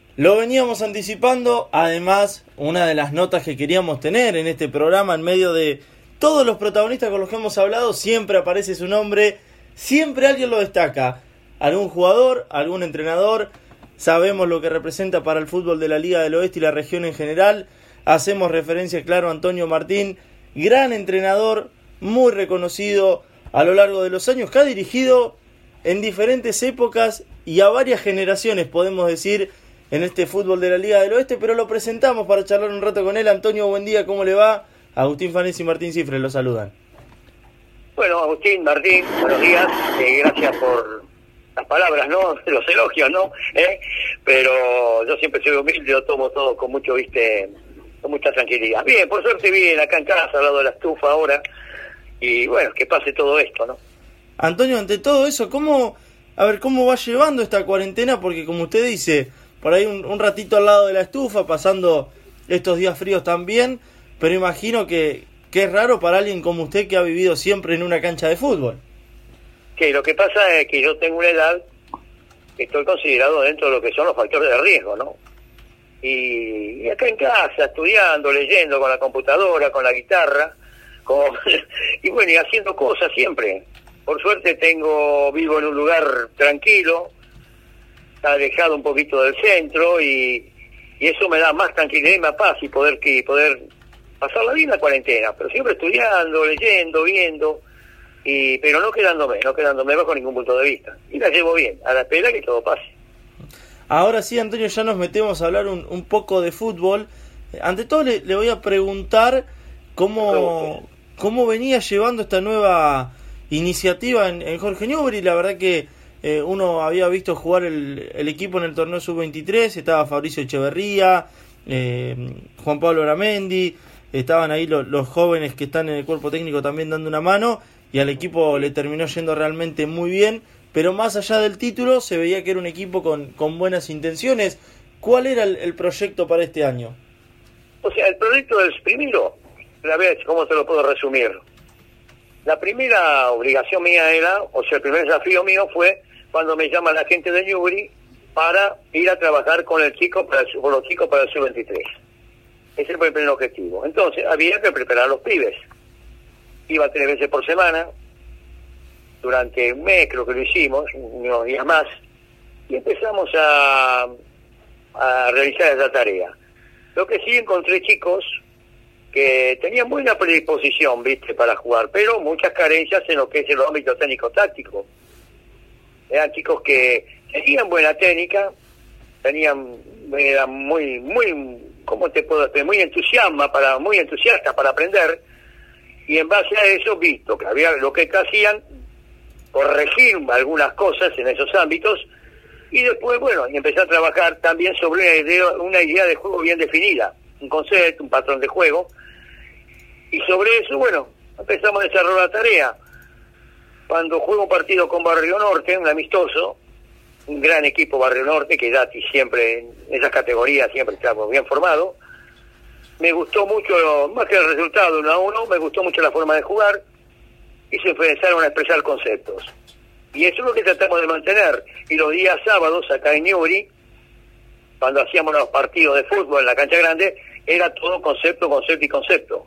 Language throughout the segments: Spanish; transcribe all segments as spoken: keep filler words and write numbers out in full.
Lo veníamos anticipando, además, una de las notas que queríamos tener en este programa, en medio de todos los protagonistas con los que hemos hablado, siempre aparece su nombre, siempre alguien lo destaca. Algún jugador, algún entrenador, sabemos lo que representa para el fútbol de la Liga del Oeste y la región en general. Hacemos referencia, claro, a Antonio Martín, gran entrenador, muy reconocido a lo largo de los años, que ha dirigido en diferentes épocas y a varias generaciones, podemos decir, en este fútbol de la Liga del Oeste, pero lo presentamos para charlar un rato con él. Antonio, buen día, ¿cómo le va? Agustín Fanesi y Martín Cifre lo saludan. Bueno, Agustín, Martín, buenos días, eh, gracias por las palabras, ¿no? Los elogios, ¿no? ¿Eh? Pero yo siempre soy humilde, lo tomo todo con mucho, viste, con mucha tranquilidad. Bien, por suerte bien, acá en casa, al lado de la estufa ahora, y bueno, que pase todo esto, ¿no? Antonio, ante todo eso, ¿cómo, a ver, cómo va llevando esta cuarentena? Porque como usted dice, por ahí un, un ratito al lado de la estufa, pasando estos días fríos también, pero imagino que, que es raro para alguien como usted que ha vivido siempre en una cancha de fútbol. Sí, lo que pasa es que yo tengo una edad que estoy considerado dentro de lo que son los factores de riesgo, ¿no? Y, y acá en casa, estudiando, leyendo con la computadora, con la guitarra, con, y bueno, y haciendo cosas siempre. Por suerte tengo, vivo en un lugar tranquilo, alejado un poquito del centro, y, y eso me da más tranquilidad y más paz y poder que poder pasarla bien la cuarentena, pero siempre estudiando, leyendo, viendo, y pero no quedándome, no quedándome bajo ningún punto de vista. Y la llevo bien, a la espera que todo pase. Ahora sí, Antonio, ya nos metemos a hablar un, un poco de fútbol. Ante todo le, le voy a preguntar cómo, cómo venía llevando esta nueva iniciativa en, en Jorge Newbery. La verdad que eh, uno había visto jugar el, el equipo en el torneo sub veintitrés, estaba Fabricio Echeverría, eh, Juan Pablo Aramendi, estaban ahí los, los jóvenes que están en el cuerpo técnico también dando una mano, y al equipo le terminó yendo realmente muy bien, pero más allá del título se veía que era un equipo con, con buenas intenciones. ¿Cuál era el, el proyecto para este año? O sea, el proyecto del primero, a ver cómo te lo puedo resumir. La primera obligación mía era, o sea, el primer desafío mío fue cuando me llama la gente de Newbery para ir a trabajar con el chico para el, con los chicos para el sub veintitrés. Ese fue el primer objetivo. Entonces, había que preparar a los pibes. Iba tres veces por semana, durante un mes creo que lo hicimos, unos días más, y empezamos a, a realizar esa tarea. Lo que sí encontré chicos que tenían buena predisposición, viste, para jugar, pero muchas carencias en lo que es el ámbito técnico-táctico. Eran chicos que tenían buena técnica, tenían, eran muy, muy, ¿cómo te puedo decir? Muy entusiasma para, muy entusiasta para aprender, y en base a eso, visto que había lo que hacían, corregir algunas cosas en esos ámbitos, y después, bueno, y empecé a trabajar también sobre una idea, una idea de juego bien definida, un concepto, un patrón de juego, y sobre eso, bueno, empezamos a desarrollar la tarea. Cuando juego un partido con Barrio Norte, un amistoso, un gran equipo Barrio Norte, que Dati siempre, en esas categorías siempre estamos bien formados, me gustó mucho, más que el resultado uno a uno, me gustó mucho la forma de jugar, y se empezaron a expresar conceptos. Y eso es lo que tratamos de mantener. Y los días sábados, acá en Newbery, cuando hacíamos los partidos de fútbol en la cancha grande, era todo concepto, concepto y concepto.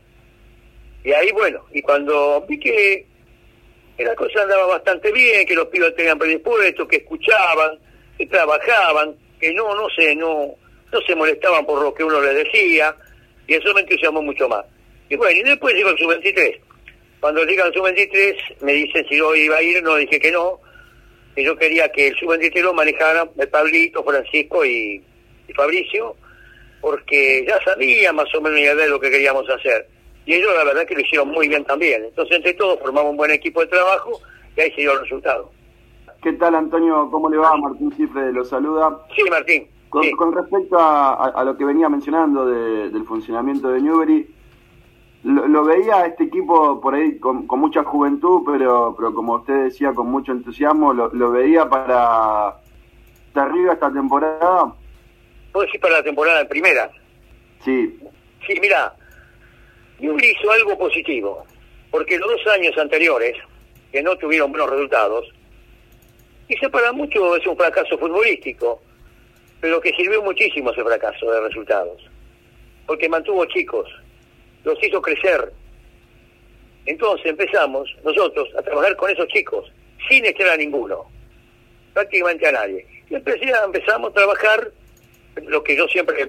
Y ahí, bueno, y cuando vi que, que la cosa andaba bastante bien, que los pibes tenían predispuestos, que escuchaban, que trabajaban, que no, no sé, no, no se molestaban por lo que uno les decía, y eso me entusiasmó mucho más. Y bueno, y después llegó el sub veintitrés. Cuando llega el sub veintitrés, me dicen si yo iba a ir, no dije que no, que yo quería que el sub veintitrés lo manejaran el Pablito, Francisco y, y Fabricio, porque ya sabía más o menos la idea de lo que queríamos hacer. Y ellos la verdad que lo hicieron muy bien también. Entonces entre todos formamos un buen equipo de trabajo y ahí se dio el resultado. ¿Qué tal, Antonio? ¿Cómo le va? Martín Cifre lo saluda. Sí, Martín. Con, sí. con respecto a, a, a lo que venía mencionando de, del funcionamiento de Newbery, lo, lo veía a este equipo por ahí con, con mucha juventud, pero pero como usted decía, con mucho entusiasmo, lo, lo veía para de arriba esta temporada. ¿Puedo decir para la temporada en primera? Sí. Sí, mira, Newbery hizo algo positivo, porque los dos años anteriores, que no tuvieron buenos resultados, quizá para muchos es un fracaso futbolístico, pero que sirvió muchísimo ese fracaso de resultados, porque mantuvo chicos, los hizo crecer. Entonces empezamos nosotros a trabajar con esos chicos, sin echar a ninguno, prácticamente a nadie. Y empecé, empezamos a trabajar lo que yo siempre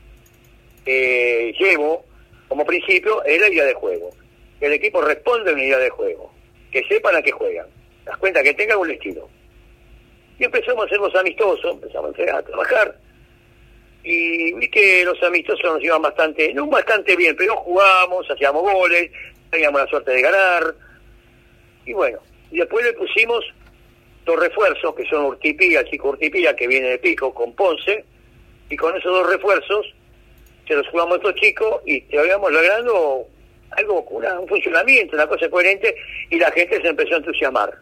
eh, llevo como principio, es la idea de juego. Que el equipo responda a una idea de juego, que sepan a qué juegan, das cuenta que tengan un estilo. Y empezamos a hacernos amistosos, empezamos a trabajar, y vi que los amistosos nos iban bastante, no bastante bien, pero jugábamos, hacíamos goles, teníamos la suerte de ganar, y bueno, y después le pusimos dos refuerzos, que son Urtipía, el chico Urtipía, que viene de Pico, con Ponce, y con esos dos refuerzos se los jugamos a estos chicos, y habíamos logrando algo, una, un funcionamiento, una cosa coherente, y la gente se empezó a entusiasmar.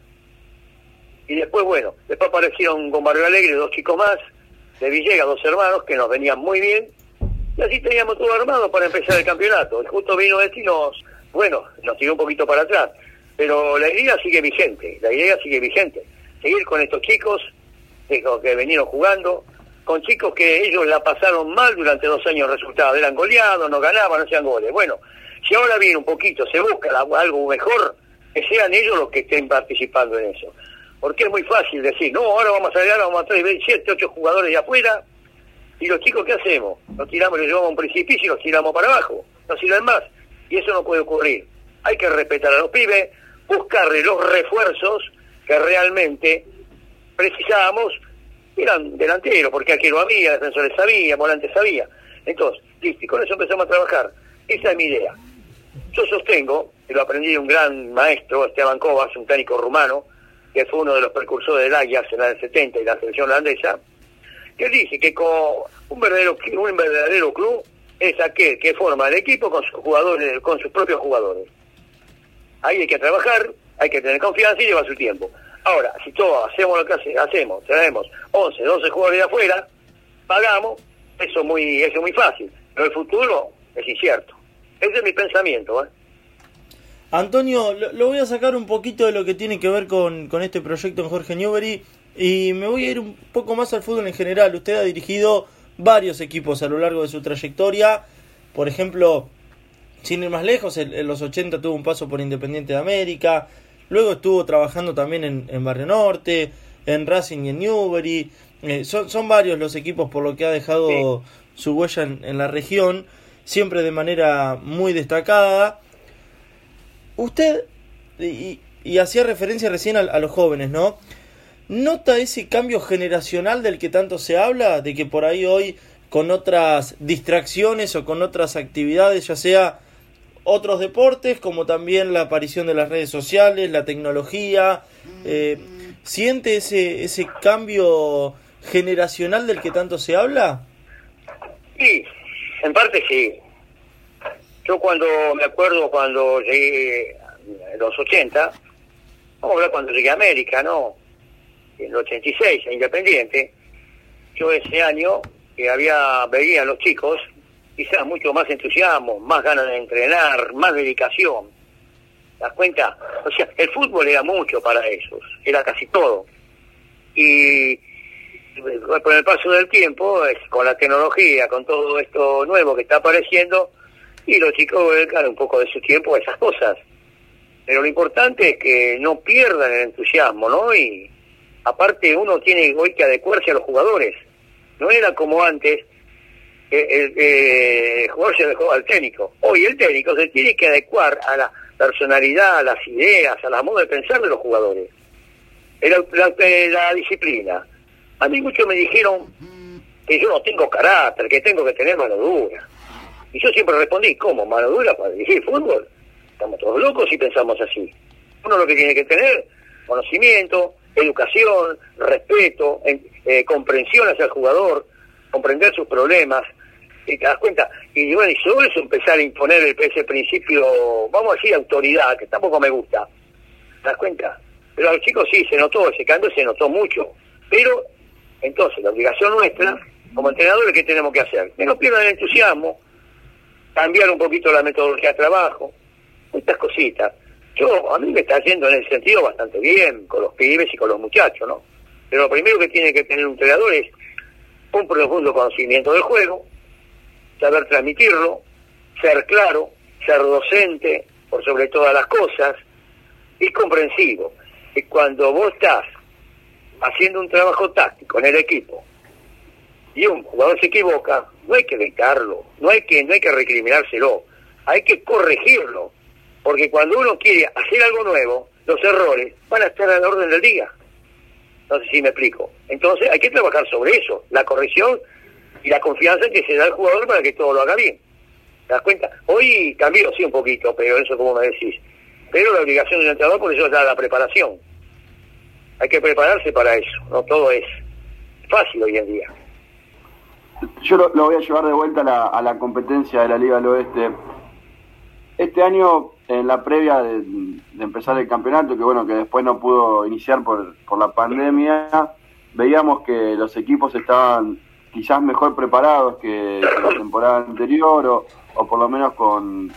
Y después, bueno, después aparecieron con Barrio Alegre dos chicos más, de Villegas, dos hermanos, que nos venían muy bien, y así teníamos todo armado para empezar el campeonato. Y justo vino este y nos, bueno, nos tiró un poquito para atrás, pero la idea sigue vigente, la idea sigue vigente, seguir con estos chicos que vinieron jugando, con chicos que ellos la pasaron mal durante dos años de resultados, eran goleados, no ganaban, no hacían goles. Bueno, si ahora viene un poquito, se busca algo mejor, que sean ellos los que estén participando en eso. Porque es muy fácil decir, no, ahora vamos a llegar, vamos a traer siete, ocho jugadores de afuera, y los chicos, ¿qué hacemos? Los tiramos, los llevamos a un precipicio y los tiramos para abajo, no sirven más, y eso no puede ocurrir. Hay que respetar a los pibes, buscarle los refuerzos que realmente precisábamos. Eran delanteros, porque aquí no había, defensores sabía, volantes sabía. Entonces, listo, y con eso empezamos a trabajar. Esa es mi idea. Yo sostengo, y lo aprendí de un gran maestro, Esteban Kovas, un técnico rumano, que fue uno de los precursores del Ajax en la del setenta y la selección holandesa, que dice que con un verdadero, un verdadero club es aquel que forma el equipo con sus jugadores, con sus propios jugadores. Ahí hay que trabajar, hay que tener confianza y lleva su tiempo. Ahora, si todos hacemos lo que hace, hacemos, traemos once, doce jugadores de afuera, pagamos, eso es muy, eso es muy fácil, pero el futuro es incierto. Ese es mi pensamiento, ¿eh? Antonio, lo, lo voy a sacar un poquito de lo que tiene que ver con, con este proyecto en Jorge Newbery y me voy a ir un poco más al fútbol en general. Usted ha dirigido varios equipos a lo largo de su trayectoria, por ejemplo, sin ir más lejos, en, en los ochenta tuvo un paso por Independiente de América, luego estuvo trabajando también en, en Barrio Norte, en Racing y en Newbery. Eh, son, son varios los equipos por lo que ha dejado sí. su huella en, en la región, siempre de manera muy destacada. Usted, y, y hacía referencia recién a, a los jóvenes, ¿no? ¿Nota ese cambio generacional del que tanto se habla? De que por ahí hoy, con otras distracciones o con otras actividades, ya sea otros deportes, como también la aparición de las redes sociales, la tecnología, eh, ¿siente ese, ese cambio generacional del que tanto se habla? Sí, en parte sí. Yo cuando me acuerdo cuando llegué en los ochenta, vamos a hablar cuando llegué a América, ¿no? En el ochenta y seis, a Independiente, yo ese año que había, veía a los chicos, quizás mucho más entusiasmo, más ganas de entrenar, más dedicación. ¿Te das cuenta? O sea, el fútbol era mucho para ellos, era casi todo. Y con el paso del tiempo, con la tecnología, con todo esto nuevo que está apareciendo, y los chicos dedican un poco de su tiempo a esas cosas. Pero lo importante es que no pierdan el entusiasmo, ¿no? Y aparte uno tiene hoy que adecuarse a los jugadores. No era como antes, el, el, el jugador se dejó al técnico. Hoy el técnico se tiene que adecuar a la personalidad, a las ideas, a la moda de pensar de los jugadores. La, la, la disciplina. A mí muchos me dijeron que yo no tengo carácter, que tengo que tener mano dura. Y yo siempre respondí, ¿cómo? ¿Mano dura para dirigir fútbol? Estamos todos locos si pensamos así. Uno lo que tiene que tener, conocimiento, educación, respeto, eh, comprensión hacia el jugador, comprender sus problemas, y te das cuenta. Y bueno, y sobre eso empezar a imponer ese principio, vamos a decir, autoridad, que tampoco me gusta. ¿Te das cuenta? Pero a los chicos sí, se notó, ese cambio se notó mucho. Pero, entonces, la obligación nuestra, como entrenadores, ¿qué tenemos que hacer? Que no pierdan el entusiasmo, cambiar un poquito la metodología de trabajo, estas cositas. Yo, a mí me está yendo en ese sentido bastante bien, con los pibes y con los muchachos, ¿no? Pero lo primero que tiene que tener un entrenador es un profundo conocimiento del juego, saber transmitirlo, ser claro, ser docente por sobre todas las cosas y comprensivo. Y cuando vos estás haciendo un trabajo táctico en el equipo y un jugador se equivoca, no hay que evitarlo, no hay que no hay que recriminárselo, hay que corregirlo, porque cuando uno quiere hacer algo nuevo, los errores van a estar a la orden del día. No sé si me explico. Entonces hay que trabajar sobre eso, la corrección y la confianza que se da al jugador para que todo lo haga bien. ¿Te das cuenta? Hoy cambió, sí, un poquito, pero eso como me decís. Pero la obligación del entrenador, por eso es la preparación. Hay que prepararse para eso, no todo es fácil hoy en día. Yo lo, lo voy a llevar de vuelta a la, a la competencia de la Liga del Oeste. Este año, en la previa de, de empezar el campeonato, que bueno, que después no pudo iniciar por, por la pandemia, veíamos que los equipos estaban quizás mejor preparados que, que la temporada anterior, o, o por lo menos con,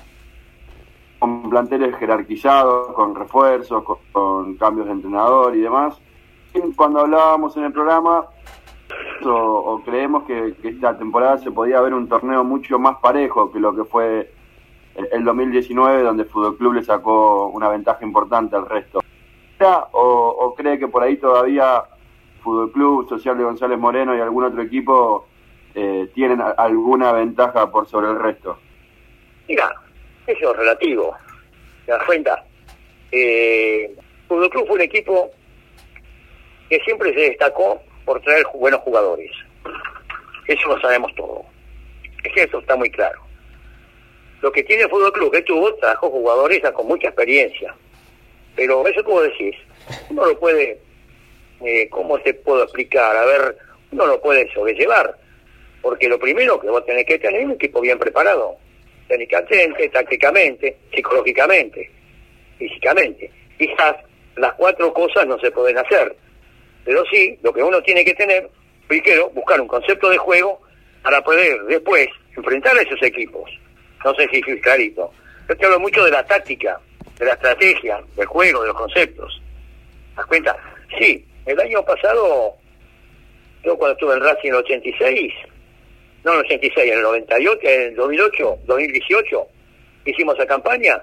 con planteles jerarquizados, con refuerzos, con, con cambios de entrenador y demás. Y cuando hablábamos en el programa, o, o creemos que, que esta temporada se podía ver un torneo mucho más parejo que lo que fue el, el dos mil diecinueve, donde el Fútbol Club le sacó una ventaja importante al resto. O, o cree que por ahí todavía Fútbol Club, Social de González Moreno y algún otro equipo eh, tienen a, alguna ventaja por sobre el resto. Mira, eso es relativo. ¿Te das cuenta? Eh, Fútbol Club fue un equipo que siempre se destacó por traer buenos jugadores. Eso lo sabemos todo. Es que eso está muy claro. Lo que tiene el Fútbol Club que tuvo, trajo jugadores con mucha experiencia. Pero eso, como decís, uno lo puede, eh, ¿cómo te puedo explicar? A ver, uno lo puede sobrellevar. Porque lo primero que vos tenés que tener es un equipo bien preparado. Técnicamente, tácticamente, psicológicamente, físicamente. Quizás las cuatro cosas no se pueden hacer. Pero sí, lo que uno tiene que tener, primero, buscar un concepto de juego para poder después enfrentar a esos equipos. No sé si es clarito. Yo te hablo mucho de la táctica, de la estrategia, del juego, de los conceptos. ¿Te das cuenta? Sí, el año pasado, yo cuando estuve en Racing en el ochenta y seis, no en el ochenta y seis, en el noventa y ocho, en el dos mil ocho, dos mil dieciocho, hicimos esa campaña,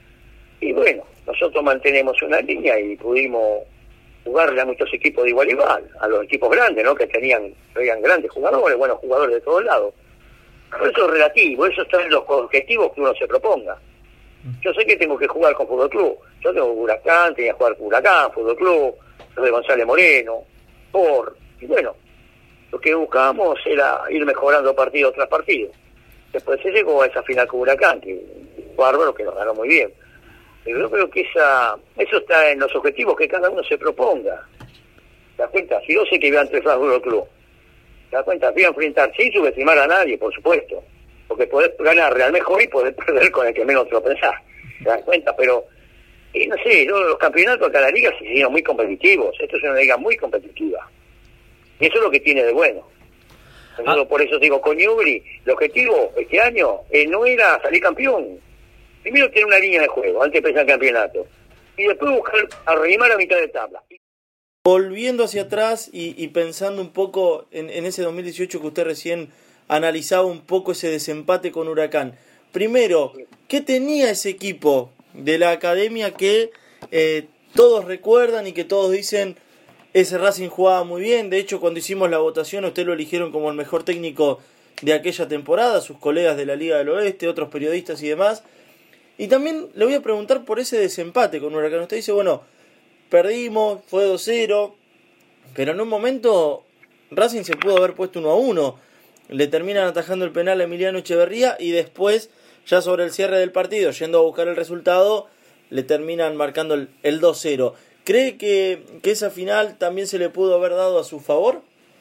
y bueno, nosotros mantenemos una línea y pudimos jugarle a muchos equipos de igual a igual, a los equipos grandes, ¿no? Que tenían, tenían grandes jugadores, buenos jugadores de todos lados. Pero eso es relativo, eso está en los objetivos que uno se proponga. Yo sé que tengo que jugar con Fútbol Club. Yo tengo Huracán, tenía que jugar con Huracán, Fútbol Club, los de González Moreno, por... Y bueno, lo que buscábamos era ir mejorando partido tras partido. Después se llegó a esa final con Huracán, que bárbaro, que nos ganó muy bien. Pero yo creo que esa eso está en los objetivos que cada uno se proponga. ¿Te das cuenta? Si yo sé que voy a entrar al Fútbol Club, ¿te das cuenta? Voy a enfrentar sin subestimar a nadie, por supuesto. Porque podés ganar al mejor y podés perder con el que menos te lo pensás. ¿Te das cuenta? Pero, eh, no sé, yo, los campeonatos de la liga se hicieron muy competitivos. Esto es una liga muy competitiva. Y eso es lo que tiene de bueno. Entonces, ah. Por eso digo, con Newbery, el objetivo este año eh, no era salir campeón. Primero tener una línea de juego, antes de empezar el campeonato. Y después buscar arrimar a mitad de tabla. Volviendo hacia atrás y, y pensando un poco en, en ese dos mil dieciocho que usted recién analizaba un poco ese desempate con Huracán. Primero, ¿qué tenía ese equipo de la academia que eh, todos recuerdan y que todos dicen ese Racing jugaba muy bien? De hecho, cuando hicimos la votación, usted lo eligieron como el mejor técnico de aquella temporada, sus colegas de la Liga del Oeste, otros periodistas y demás. Y también le voy a preguntar por ese desempate con Huracán. Usted dice, bueno, perdimos, fue dos cero, pero en un momento Racing se pudo haber puesto uno a uno. Le terminan atajando el penal a Emiliano Echeverría y después, ya sobre el cierre del partido, yendo a buscar el resultado, le terminan marcando el, el dos cero. ¿Cree que, que esa final también se le pudo haber dado a su favor?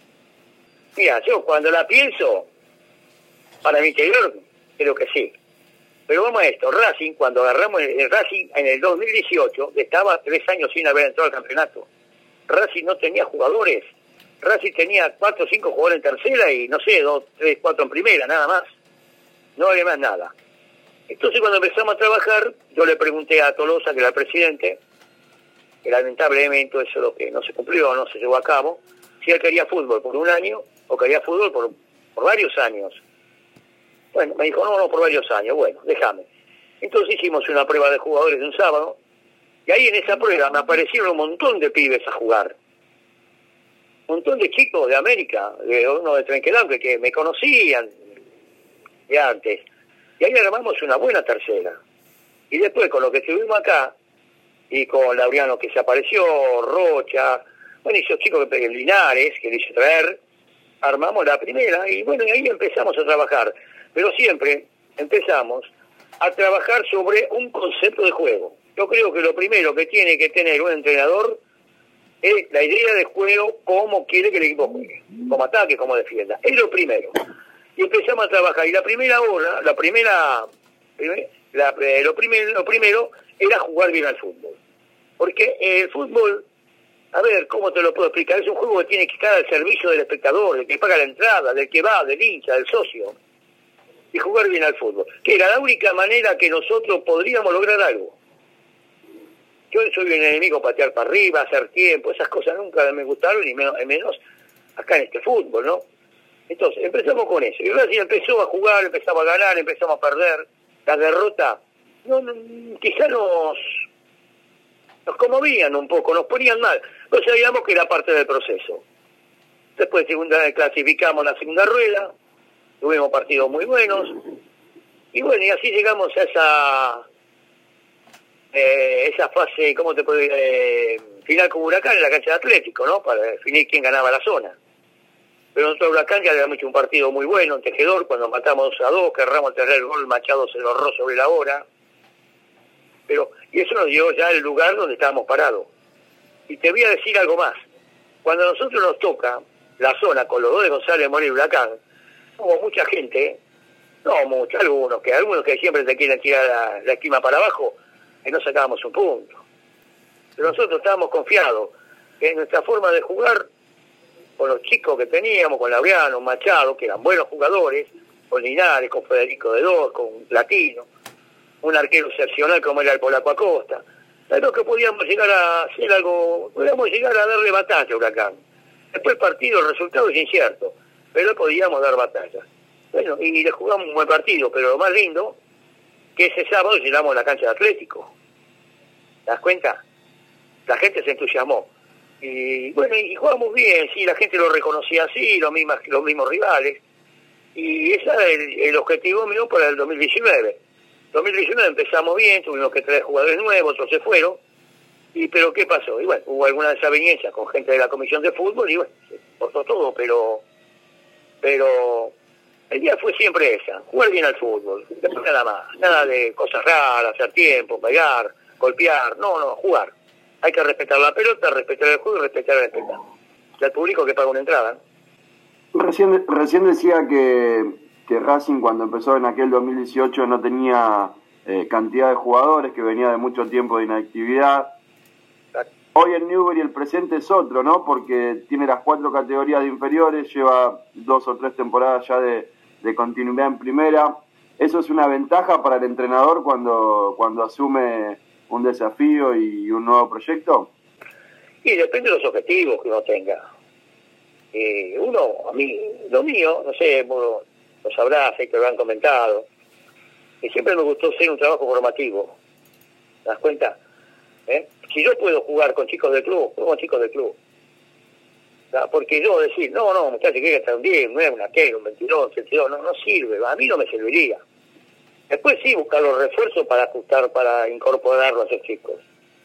Mira, yo cuando la pienso, para mi interior, creo que sí. Pero vamos a esto, Racing, cuando agarramos el, el Racing en el dos mil dieciocho, estaba tres años sin haber entrado al campeonato. Racing no tenía jugadores. Racing tenía cuatro o cinco jugadores en tercera y no sé, dos, tres, cuatro en primera, nada más. No había más nada. Entonces cuando empezamos a trabajar, yo le pregunté a Tolosa, que era el presidente, que lamentablemente eso es lo que no se cumplió, no se llevó a cabo, si él quería fútbol por un año o quería fútbol por, por varios años. Bueno, me dijo, no, no, por varios años, bueno, déjame. Entonces hicimos una prueba de jugadores de un sábado, y ahí en esa prueba me aparecieron un montón de pibes a jugar. Un montón de chicos de América, de uno de Trenquelambre, que me conocían de antes. Y ahí armamos una buena tercera. Y después, con lo que estuvimos acá, y con Laureano que se apareció, Rocha, bueno, y esos chicos que Linares, que le hice traer, armamos la primera, y bueno, y ahí empezamos a trabajar. Pero siempre empezamos a trabajar sobre un concepto de juego. Yo creo que lo primero que tiene que tener un entrenador es la idea de juego, cómo quiere que el equipo juegue, como ataque, como defienda. Es lo primero. Y empezamos a trabajar. Y la primera hora, la primera, primer, la, eh, lo, primer, lo primero era jugar bien al fútbol. Porque el fútbol, a ver, ¿cómo te lo puedo explicar? Es un juego que tiene que estar al servicio del espectador, del que paga la entrada, del que va, del hincha, del socio. Y jugar bien al fútbol. Que era la única manera que nosotros podríamos lograr algo. Yo soy un enemigo, patear para arriba, hacer tiempo, esas cosas nunca me gustaron, y menos, menos acá en este fútbol, ¿no? Entonces, empezamos con eso. Y Racing empezó a jugar, empezamos a ganar, empezamos a perder. La derrota, no, no, quizá nos, nos conmovían un poco, nos ponían mal. No sabíamos que era parte del proceso. Después segunda, clasificamos la segunda rueda, tuvimos partidos muy buenos. Y bueno, y así llegamos a esa... Eh, esa fase, ¿cómo te puedo decir? Eh, final con Huracán en la cancha de Atlético, ¿no? Para definir quién ganaba la zona. Pero nosotros Huracán ya habíamos hecho un partido muy bueno, en Tejedor, cuando matamos a dos, que erramos el tercer gol, Machado se lo ahorró sobre la hora. Pero, y eso nos dio ya el lugar donde estábamos parados. Y te voy a decir algo más. Cuando a nosotros nos toca la zona con los dos de González, Mora y Huracán, hubo mucha gente, no mucho, algunos, que algunos que siempre te quieren tirar la, la esquina para abajo, que no sacábamos un punto. Pero nosotros estábamos confiados que en nuestra forma de jugar, con los chicos que teníamos, con Laureano, Machado, que eran buenos jugadores, con Linares, con Federico de Dos, con Platino, un arquero excepcional como era el Polaco Acosta, pero que podíamos llegar a hacer algo, podíamos llegar a darle batalla a Huracán. Después el partido, el resultado es incierto, pero podíamos dar batalla. Bueno, y le jugamos un buen partido, pero lo más lindo, que ese sábado llenamos la cancha de Atlético. ¿Te das cuenta? La gente se entusiasmó. Y bueno, y jugamos bien, sí, la gente lo reconocía así, los mismos, los mismos rivales. Y ese era el, el objetivo mío para el dos mil diecinueve. dos mil diecinueve empezamos bien, tuvimos que traer jugadores nuevos, otros se fueron. Y pero ¿qué pasó? Y bueno, hubo alguna desaveniencia con gente de la comisión de fútbol y bueno, se cortó todo, pero... pero el día fue siempre esa, jugar bien al fútbol, nada más, nada de cosas raras, hacer tiempo, pegar, golpear, no, no, jugar. Hay que respetar la pelota, respetar el juego y respetar el espectáculo. Y al público que paga una entrada. Recién, recién decía que, que Racing cuando empezó en aquel dos mil dieciocho no tenía eh, cantidad de jugadores, que venía de mucho tiempo de inactividad. Exacto. Hoy el Newbery el presente es otro, ¿no? Porque tiene las cuatro categorías de inferiores, lleva dos o tres temporadas ya de, de continuidad en primera. Eso es una ventaja para el entrenador cuando, cuando asume un desafío y un nuevo proyecto. Y depende de los objetivos que uno tenga. Eh, uno, a mí, lo mío, no sé, vos lo sabrás, sé que lo han comentado, que siempre me gustó ser un trabajo formativo. ¿Te das cuenta? ¿Eh? Si yo puedo jugar con chicos del club, juego con chicos del club. ¿Tá? Porque yo decir, no, no, muchachos, que hay que estar un diez, un nueve, un aquel, un veintidós, un veintidós, no, no sirve, a mí no me serviría. Después sí, buscar los refuerzos para ajustar, para incorporarlo a esos chicos.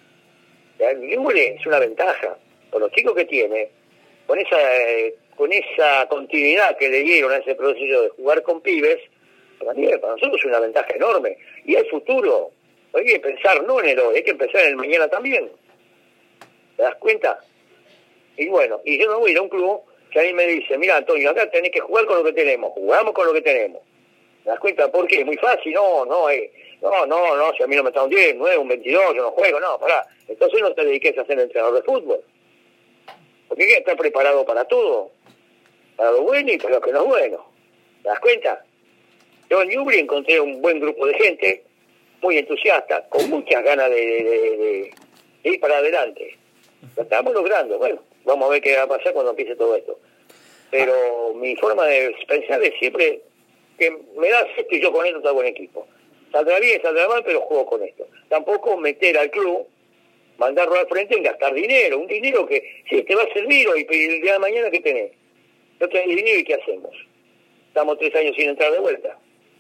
El Newbery es una ventaja, por los chicos que tiene, con esa eh, con esa continuidad que le dieron a ese proceso de jugar con pibes, para mí, para nosotros es una ventaja enorme. Y el futuro, hay que pensar no en el hoy, hay que pensar en el mañana también. ¿Te das cuenta? Y bueno, y yo no voy a ir a un club que a mí me dice, mira Antonio, acá tenés que jugar con lo que tenemos, jugamos con lo que tenemos. ¿Te das cuenta? ¿Por qué? Muy fácil, no, no, eh, no, no, no, si a mí no me está un diez, nueve, un veintidós, yo no juego, no, pará. Entonces no te dediques a ser entrenador de fútbol. Porque hay que estar preparado para todo, para lo bueno y para lo que no es bueno. ¿Te das cuenta? Yo en Newbery encontré un buen grupo de gente, muy entusiasta, con muchas ganas de, de, de, de ir para adelante. Lo estamos logrando, bueno, vamos a ver qué va a pasar cuando empiece todo esto. Pero mi forma de pensar es siempre que me das esto y yo con esto hago en equipo. Saldrá bien, saldrá mal, pero juego con esto. Tampoco meter al club, mandarlo al frente en gastar dinero. Un dinero que sí te va a servir hoy, pero el día de mañana ¿qué tenés? No tenés dinero y ¿qué hacemos? Estamos tres años sin entrar de vuelta.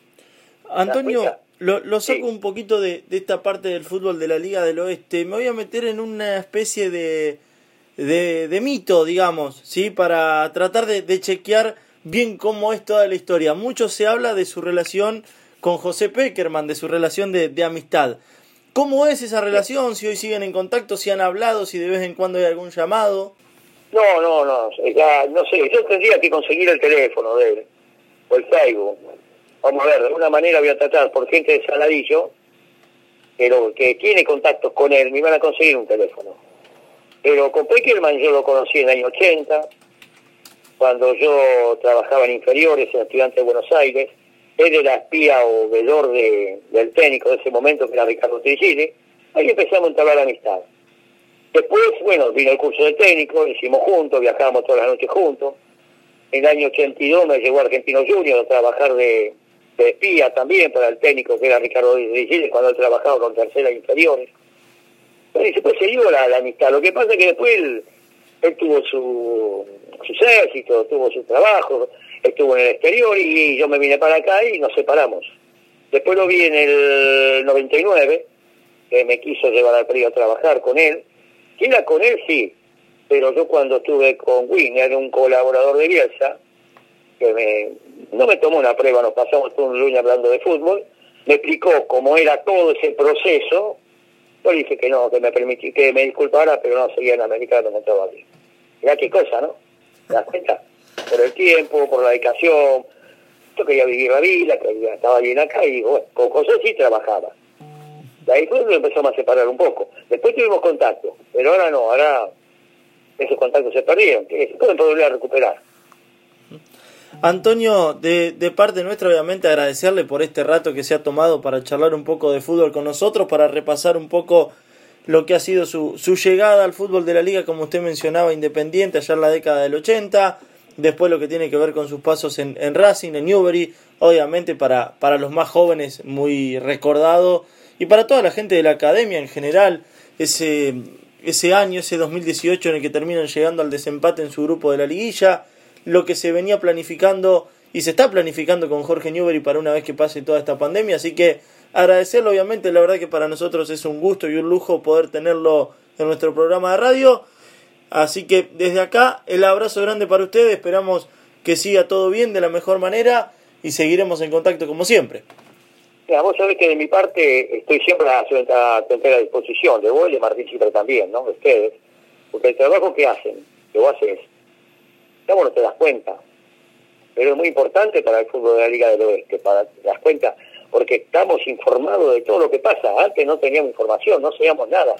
Antonio, lo, lo saco sí. un poquito de, de esta parte del fútbol de la Liga del Oeste. Me voy a meter en una especie de, de, de mito, digamos, ¿sí? Para tratar de, de chequear bien cómo es toda la historia. Mucho se habla de su relación con José Peckerman, de su relación de, de amistad. ¿Cómo es esa relación? Si hoy siguen en contacto, si han hablado, si de vez en cuando hay algún llamado. No, no, no, ya, no sé, yo tendría que conseguir el teléfono de él, o el Facebook. Vamos a ver, de alguna manera voy a tratar por gente de Saladillo, pero que tiene contactos con él, me van a conseguir un teléfono. Pero con Peckerman yo lo conocí en el año ochenta, cuando yo trabajaba en inferiores en Estudiantes de Buenos Aires. Él era espía o vedor de, del técnico de ese momento, que era Ricardo Trigili. Ahí empezamos a entablar la amistad. Después, bueno, vino el curso de técnico, lo hicimos juntos, viajábamos todas las noches juntos. En el año ochenta y dos me llegó a Argentino Junior a trabajar de, de espía también para el técnico que era Ricardo Trigili, cuando él trabajaba con terceras inferiores. Bueno, y después se dio la, la amistad. Lo que pasa es que después él, él tuvo su, sus éxitos, tuvo su trabajo, estuvo en el exterior y yo me vine para acá y nos separamos. Después lo vi en el noventa y nueve, que me quiso llevar al periodo a trabajar con él. Que era con él, sí, pero yo cuando estuve con Wigner, un colaborador de Bielsa, que me, no me tomó una prueba, nos pasamos todo un lunes hablando de fútbol, me explicó cómo era todo ese proceso. Yo le dije que no, que me permití, que me disculpara, pero no seguía en Americano, no estaba bien. Mirá qué cosa, ¿no? ¿Te das cuenta? Por el tiempo, por la dedicación. Yo quería vivir la vida, que estaba bien acá y bueno, con cosas sí trabajaba. De ahí fue donde empezamos a separar un poco. Después tuvimos contacto, pero ahora no, ahora esos contactos se perdieron, que se pueden volver a recuperar. Antonio, de, de parte nuestra, obviamente agradecerle por este rato que se ha tomado para charlar un poco de fútbol con nosotros, para repasar un poco lo que ha sido su, su llegada al fútbol de la Liga, como usted mencionaba, Independiente, allá en la década del ochenta, después lo que tiene que ver con sus pasos en, en Racing, en Newbery, obviamente para, para los más jóvenes muy recordado, y para toda la gente de la academia en general, ese, ese año, ese dos mil dieciocho en el que terminan llegando al desempate en su grupo de la liguilla, lo que se venía planificando y se está planificando con Jorge Newbery para una vez que pase toda esta pandemia, así que agradecerlo, obviamente, la verdad que para nosotros es un gusto y un lujo poder tenerlo en nuestro programa de radio, así que desde acá el abrazo grande para ustedes, esperamos que siga todo bien de la mejor manera y seguiremos en contacto como siempre. Mira, vos sabés que de mi parte estoy siempre a su entera disposición, de vos y de Martín Chipre también, ¿no? De ustedes, porque el trabajo que hacen, que vos haces, ya vos no te das cuenta, pero es muy importante para el fútbol de la Liga del Oeste, para que te das cuenta, porque estamos informados de todo lo que pasa. Antes no teníamos información, no sabíamos nada.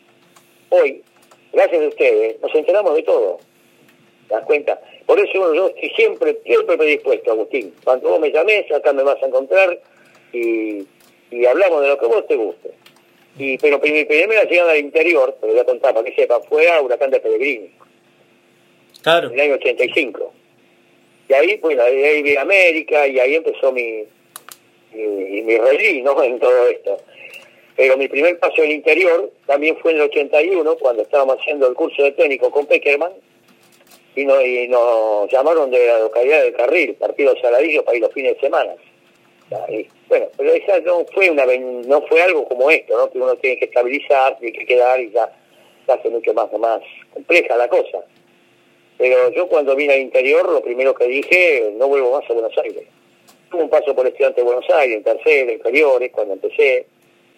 Hoy, gracias a ustedes, nos enteramos de todo. ¿Te das cuenta? Por eso yo estoy siempre, siempre predispuesto, Agustín. Cuando vos me llamés, acá me vas a encontrar y, y hablamos de lo que vos te guste. Y, pero mi primera llegada al interior, te lo voy a contar para que sepa, fue a Huracán de Pellegrini. Claro. En el año ochenta y cinco. Y ahí, bueno, ahí vi América y ahí empezó mi, mi, mi relí, ¿no? En todo esto. Pero mi primer paso en el interior también fue en el ochenta y uno, cuando estábamos haciendo el curso de técnico con Peckerman, y, no, y nos llamaron de la localidad del Carril, partido Saladillo, para ir los fines de semana. Y, bueno, pero esa no fue una no fue algo como esto, ¿no? Que uno tiene que estabilizar, tiene que quedar y ya se hace mucho más, más compleja la cosa. Pero yo cuando vine al interior, lo primero que dije, no vuelvo más a Buenos Aires. Tuve un paso por Estudiantes de Buenos Aires, en tercero, inferiores, cuando empecé,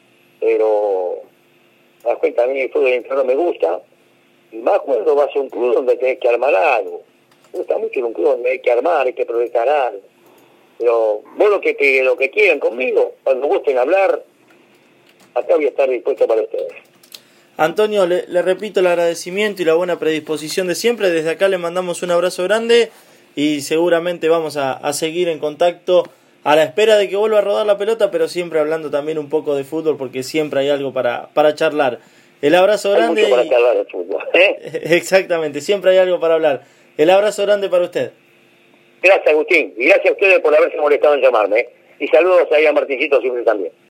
pero me das cuenta, a mí el fútbol interior me gusta, y más cuando vas a un club donde tenés que armar algo. Me gusta mucho en un club donde hay que armar, hay que proyectar algo. Pero vos lo que, te, lo que quieran conmigo, cuando gusten hablar, acá voy a estar dispuesto para ustedes. Antonio, le, le repito el agradecimiento y la buena predisposición de siempre. Desde acá le mandamos un abrazo grande y seguramente vamos a, a seguir en contacto a la espera de que vuelva a rodar la pelota, pero siempre hablando también un poco de fútbol porque siempre hay algo para, para charlar. El abrazo grande. Hay mucho para y... charlar de fútbol, ¿eh? Exactamente, siempre hay algo para hablar. El abrazo grande para usted. Gracias, Agustín, y gracias a ustedes por haberse molestado en llamarme. Y saludos ahí a Martincito siempre también.